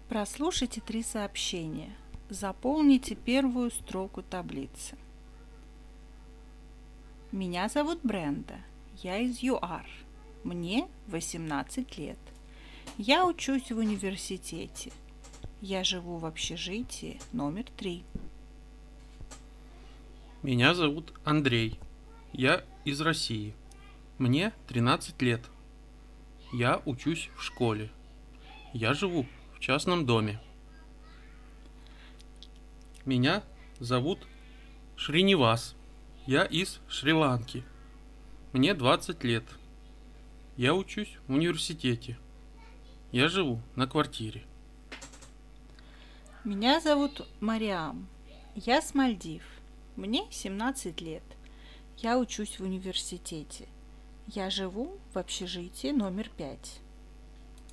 Прослушайте 3 сообщения. Заполните первую строку таблицы. Меня зовут Бренда. Я из ЮАР. Мне 18 лет. Я учусь в университете. Я живу в общежитии номер 3. Меня зовут Андрей. Я из России. Мне 13 лет. Я учусь в школе. Я живу в частном доме. Меня зовут Шринивас. Я из Шри-Ланки. Мне 20 лет. Я учусь в университете. Я живу на квартире. Меня зовут Мариам. Я с Мальдив. Мне 17 лет. Я учусь в университете. Я живу в общежитии номер 5.